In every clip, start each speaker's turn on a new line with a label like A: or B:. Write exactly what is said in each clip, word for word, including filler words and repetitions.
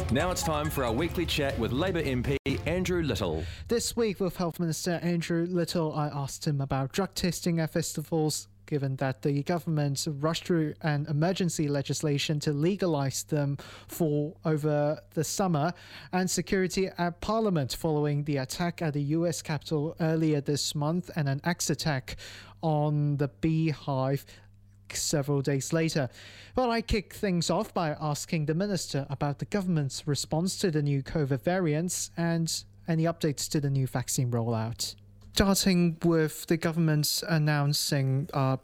A: Now it's time for our weekly chat with Labour M P Andrew Little.
B: This week with Health Minister Andrew Little, I asked him about drug testing at festivals, given that the government rushed through an emergency legislation to legalise them for over the summer, and security at Parliament following the attack at the U S Capitol earlier this month and an axe attack on the Beehive several days later. But I kick things off by asking the Minister about the government's response to the new COVID variants and any updates to the new vaccine rollout. Starting with the government announcing uh,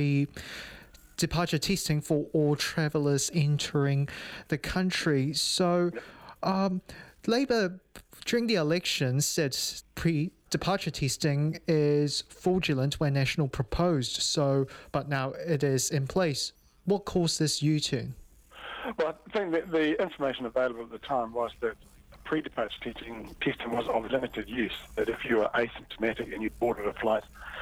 B: pre-departure testing for all travellers entering the country. So um, Labour, during the election, said pre-departure testing is fraudulent when National proposed, so but now it is in place. What caused this U-turn?
C: Well, I think that the information available at the time was that pre-departure testing, testing was of limited use, that if you were asymptomatic and you boarded a flight,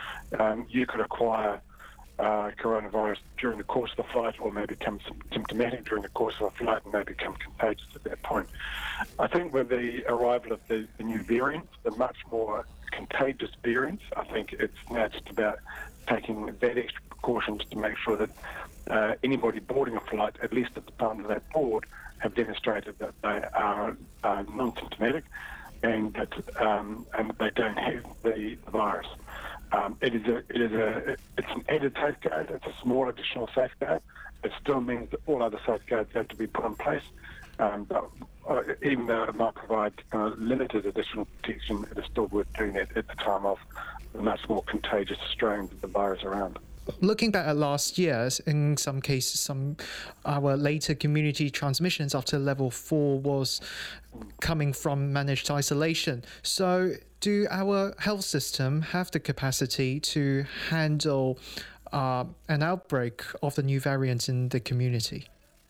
C: um, you could acquire uh, coronavirus during the course of the flight, or may become symptomatic during the course of a flight and may become contagious at that point. I think with the arrival of the, the new variant, the much more contagious variant, I think it's now just about taking that extra precautions to make sure that uh, anybody boarding a flight, at least at the time that they board, have demonstrated that they are uh, non-symptomatic and that um, and that they don't have the, the virus. Um, it is a it is a it's an added safeguard. It's a small additional safeguard. It still means that all other safeguards have to be put in place. Um, but uh, even though it might provide uh, limited additional protection, it is still worth doing it at the time of the much more contagious strains of the virus around.
B: Looking back at last year, in some cases, some our later community transmissions after level four was coming from managed isolation. So do our health system have the capacity to handle uh, an outbreak of the new variant in the community?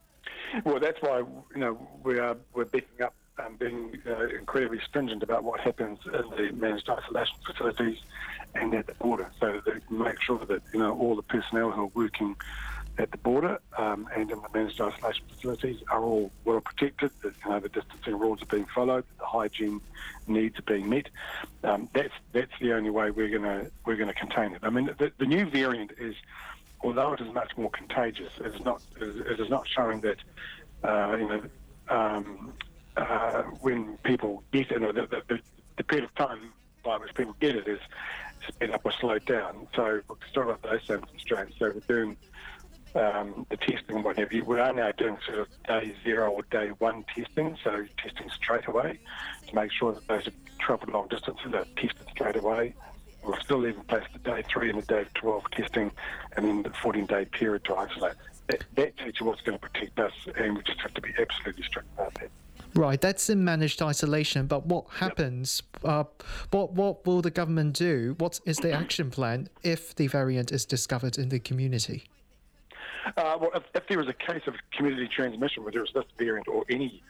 C: Well, that's why you know we are we're backing up and being uh, incredibly stringent about what happens in the managed isolation facilities and at the border, so that they make sure that you know all the personnel who are working at the border um, and in the managed isolation facilities are all well protected. That you know the distancing rules are being followed, the hygiene needs are being met. Um, that's that's the only way we're gonna we're gonna contain it. I mean, the, the new variant is, although it is much more contagious, it is not it is not showing that uh, you know um, uh, when people get it, or the, the, the period of time by which people get it is sped up or slowed down. So we're still have those same constraints. So we're doing um, the testing and what have you. We are now doing sort of day zero or day one testing, so testing straight away to make sure that those who travel long distances are tested straight away. We'll still leave in place the day three and the day twelve testing, and then the fourteen-day period to isolate. That, that's actually what's going to protect us, and we just have to be absolutely strict about that.
B: Right, that's in managed isolation, but what happens, yep. uh, what what will the government do? What is the action plan if the variant is discovered in the community?
C: Uh, well, if, if there is a case of community transmission, whether it's this variant or any,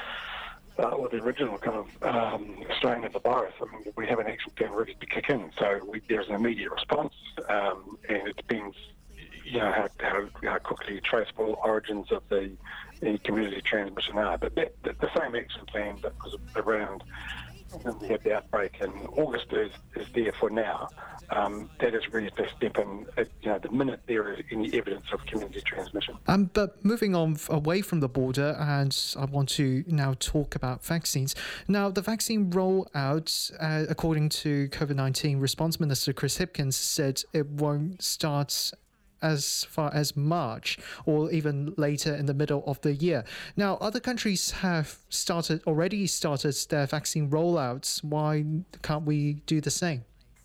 C: uh, or the original kind of um, strain of the virus, I mean, we have an action plan ready to kick in, so we, there's an immediate response, um, and it depends, you know, how, how, how quickly traceable origins of the the community transmission are. But that, the, the same action plan that was around when we had the outbreak in August is, is there for now. Um, that is really the step in, uh, you know, the minute there is any evidence of community transmission.
B: Um, but moving on f- away from the border, and I want to now talk about vaccines. Now, the vaccine rollout, uh, according to COVID nineteen Response Minister Chris Hipkins, said it won't start as far as March or even later in the middle of the year. Now, other countries have started already started their vaccine rollouts. Why can't we do the same?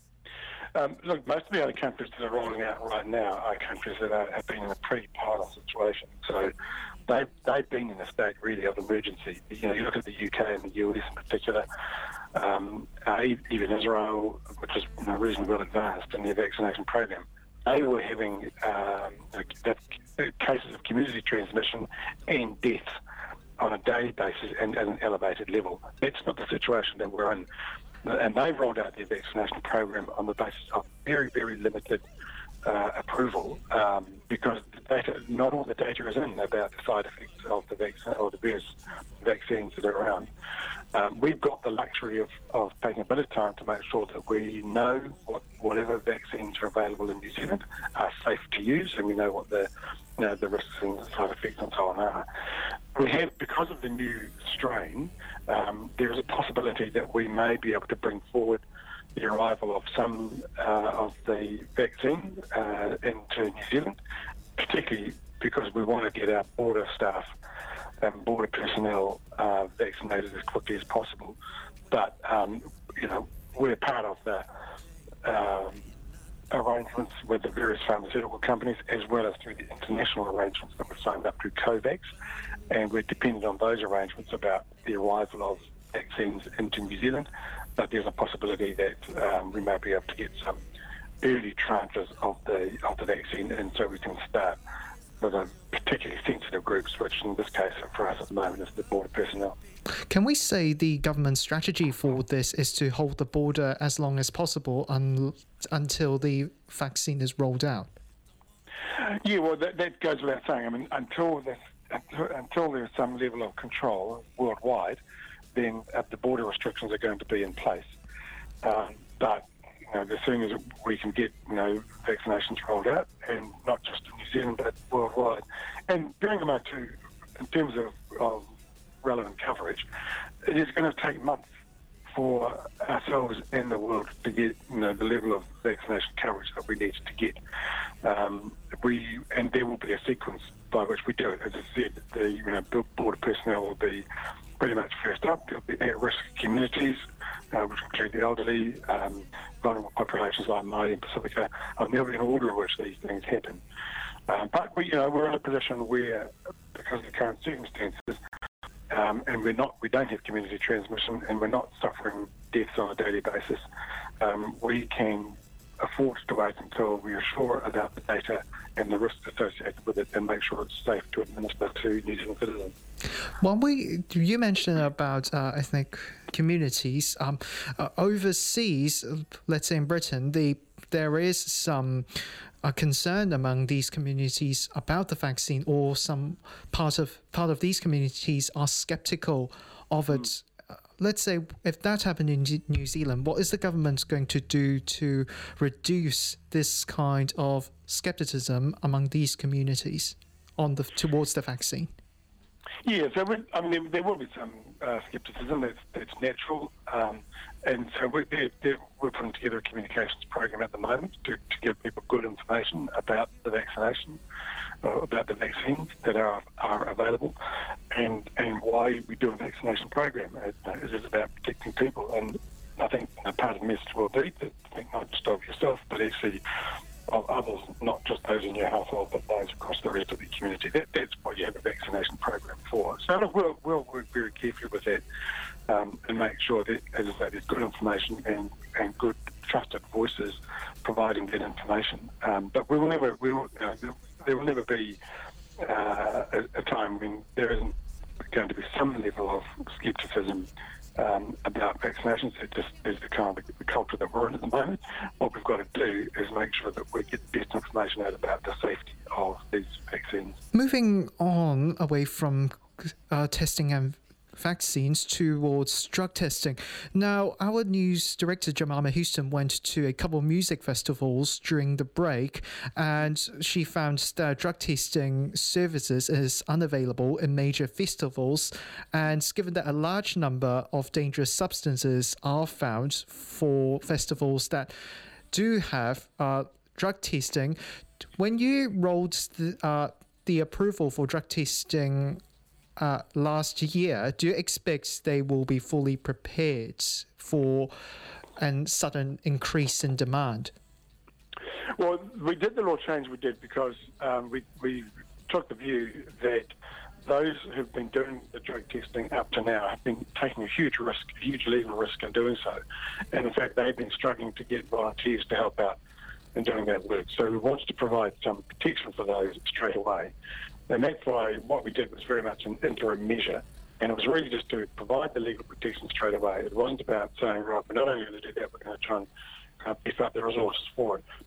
C: Um, look, most of the other countries that are rolling out right now are countries that are, have been in a pre-pilot situation. So they've, they've been in a state really of emergency. You know, you look at the U K and the U S in particular, um, uh, even Israel, which is you know, reasonably well advanced in their vaccination program. They were having um, cases of community transmission and deaths on a daily basis and at an elevated level. That's not the situation that we're in. And they rolled out their vaccination program on the basis of very, very limited uh, approval um, because the data, not all the data is in about the side effects of the vaccine or the various vaccines that are around. Um, we've got the luxury of, of taking a bit of time to make sure that we know what whatever vaccines are available in New Zealand are safe to use, and we know what the you know, the risks and side effects and so on are. We have, because of the new strain, um, there is a possibility that we may be able to bring forward the arrival of some uh, of the vaccine uh, into New Zealand, particularly because we want to get our border staff and border personnel uh, vaccinated as quickly as possible. But, um, you know, we're part of the um, arrangements with the various pharmaceutical companies, as well as through the international arrangements that we've signed up through COVAX, and we're dependent on those arrangements about the arrival of vaccines into New Zealand. But there's a possibility that um, we may be able to get some early tranches of the of the vaccine in, so we can start with a particularly sensitive groups, which in this case for us at the moment is the border personnel.
B: Can we say the government strategy for this is to hold the border as long as possible un- until the vaccine is rolled out?
C: Yeah, well, that, that goes without saying. I mean, until this, until, until there's some level of control worldwide, then uh, the border restrictions are going to be in place. Um, but you know, as soon as we can get you know vaccinations rolled out, and not just in New Zealand but worldwide, and bearing in mind too, in terms of, of relevant coverage, it is going to take months for ourselves and the world to get you know the level of vaccination coverage that we need to get. Um, we and there will be a sequence by which we do it. As I said, the you know border personnel will be pretty much first up. There'll be at-risk communities, uh, which include the elderly, um, vulnerable populations like Māori and Pacifica, and there'll be an order in which these things happen. Uh, but we, you know, we're in a position where, because of the current circumstances, um, and we're not, we don't have community transmission, and we're not suffering deaths on a daily basis. Um, we can afford to wait until we are sure about the data and the risks associated with it, and make sure it's safe to administer to New Zealand citizens.
B: Well, we you mentioned about uh, ethnic communities um, uh, overseas. Let's say in Britain, the there is some uh, concern among these communities about the vaccine, or some part of part of these communities are skeptical of it. Mm. Uh, let's say if that happened in G- New Zealand, what is the government going to do to reduce this kind of skepticism among these communities on the towards the vaccine?
C: Yeah, so we, I mean, there, there will be some uh, scepticism. That's, that's natural, um, and so we're, they're, they're, we're putting together a communications program at the moment to, to give people good information about the vaccination, uh, about the vaccines that are are available, and and why we do a vaccination program. It, uh, it is about protecting people, and I think you know, part of the message will be to think not just of yourself, but actually of others, not just those in your household, but those across the rest of the community. That, that's what you have a vaccination program for. So look, we'll, we'll work very carefully with that um, and make sure that, as I say, there's good information and, and good trusted voices providing that information. Um, but we will never, we will, you know, there, there will never be uh, a, a time when there isn't going to be some level of scepticism Um, about vaccinations. It just is the kind of the culture that we're in at the moment. What we've got to do is make sure that we get the best information out about the safety of these vaccines.
B: Moving on away from uh, testing and vaccines towards drug testing. Now, our news director, Jemima Houston, went to a couple of music festivals during the break, and she found that drug testing services is unavailable in major festivals. And given that a large number of dangerous substances are found for festivals that do have uh, drug testing, when you rolled the, uh, the approval for drug testing Uh, last year, do you expect they will be fully prepared for a sudden increase in demand?
C: Well, we did the law change we did because um, we, we took the view that those who've been doing the drug testing up to now have been taking a huge risk, a huge legal risk in doing so. And in fact, they've been struggling to get volunteers to help out in doing that work. So we wanted to provide some protection for those straight away. And that's why what we did was very much an interim measure. And it was really just to provide the legal protection straight away. It wasn't about saying, right, we're not only going to do that, we're going to try and uh, beef up the resources for it.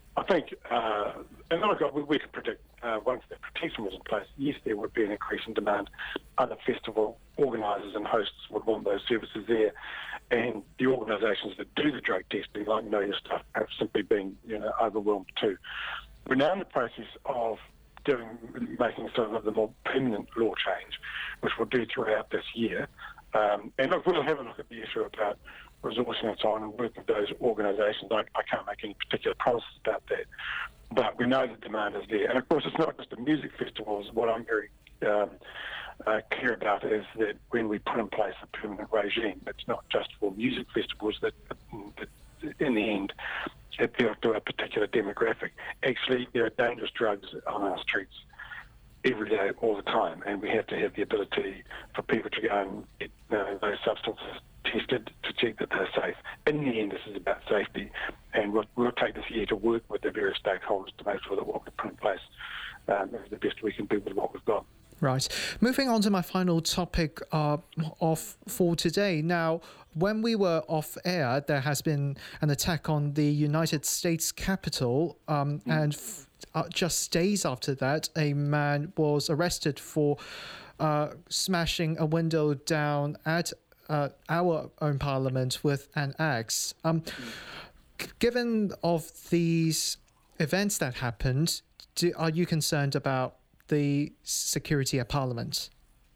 C: I think, uh, and look, we, we can predict uh, once the protection was in place, yes, there would be an increase in demand. Other festival organisers and hosts would want those services there, and the organisations that do the drug testing, like Know Your Stuff, have simply been, you know, overwhelmed too. We're now in the process of doing, making sort of the more permanent law change, which we'll do throughout this year. Um, and look, we'll have a look at the issue about resourcing and so on and work with those organisations. I, I can't make any particular promises about that, but we know the demand is there. And of course, it's not just the music festivals. What I'm very um, uh, clear about is that when we put in place a permanent regime, it's not just for music festivals that, that in the end, appeal to a particular demographic. Actually, there are dangerous drugs on our streets every day, all the time, and we have to have the ability for people to go and get you know, those substances tested to check that they're safe. In the end, this is about safety, and we'll, we'll take this year to work with the various stakeholders to make sure that what we put in place um, is the best we can do with what we've got.
B: Right. Moving on to my final topic uh, of for today. Now, when we were off air, there has been an attack on the United States Capitol, um, mm. and f- uh, just days after that, a man was arrested for uh, smashing a window down at uh, our own parliament with an axe. Um, mm. Given of these events that happened, do, are you concerned about the security at Parliament?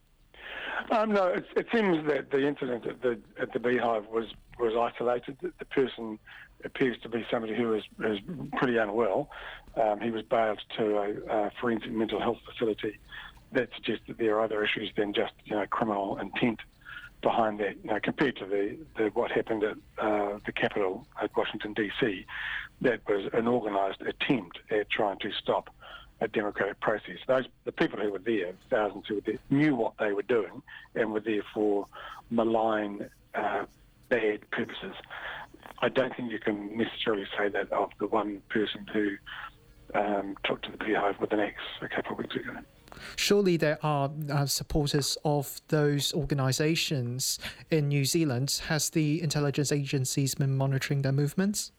C: Um, no, it, it seems that the incident at the at the Beehive was, was isolated. The, the person appears to be somebody who is, is pretty unwell. Um, he was bailed to a, a forensic mental health facility. That suggests that there are other issues than just you know criminal intent behind that. You know, compared to the, the what happened at uh, the Capitol at Washington D C, that was an organised attempt at trying to stop a democratic process. Those the people who were there, thousands who were there, knew what they were doing and were there for malign, uh, bad purposes. I don't think you can necessarily say that of the one person who um, took to the Beehive with an axe a couple of weeks ago.
B: Surely there are uh, supporters of those organisations in New Zealand. Has the intelligence agencies been monitoring their movements?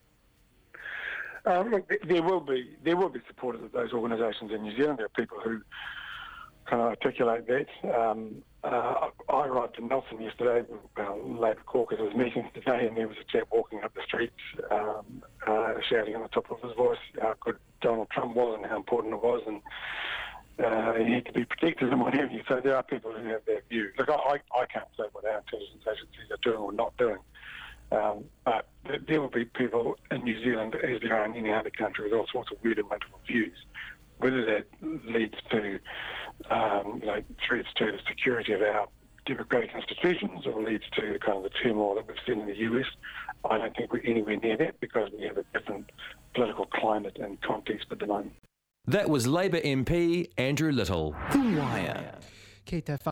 C: Um, look, there will be there will be supporters of those organisations in New Zealand. There are people who kind of articulate that. Um, uh, I arrived in Nelson yesterday. Well, Labour caucus was meeting today, and there was a chap walking up the streets, um, uh, shouting on the top of his voice how good Donald Trump was and how important it was, and uh, he had to be protected and what have you. So there are people who have that view. Look, I, I can't say what our intelligence agencies are doing or not doing. Um, but there will be people in New Zealand, as there are in any other country, with all sorts of weird and wonderful views. Whether that leads to um, you know, threats to the security of our democratic institutions or leads to the kind of the turmoil that we've seen in the U S, I don't think we're anywhere near that because we have a different political climate and context at the moment.
A: That was Labour M P Andrew Little. The Wire.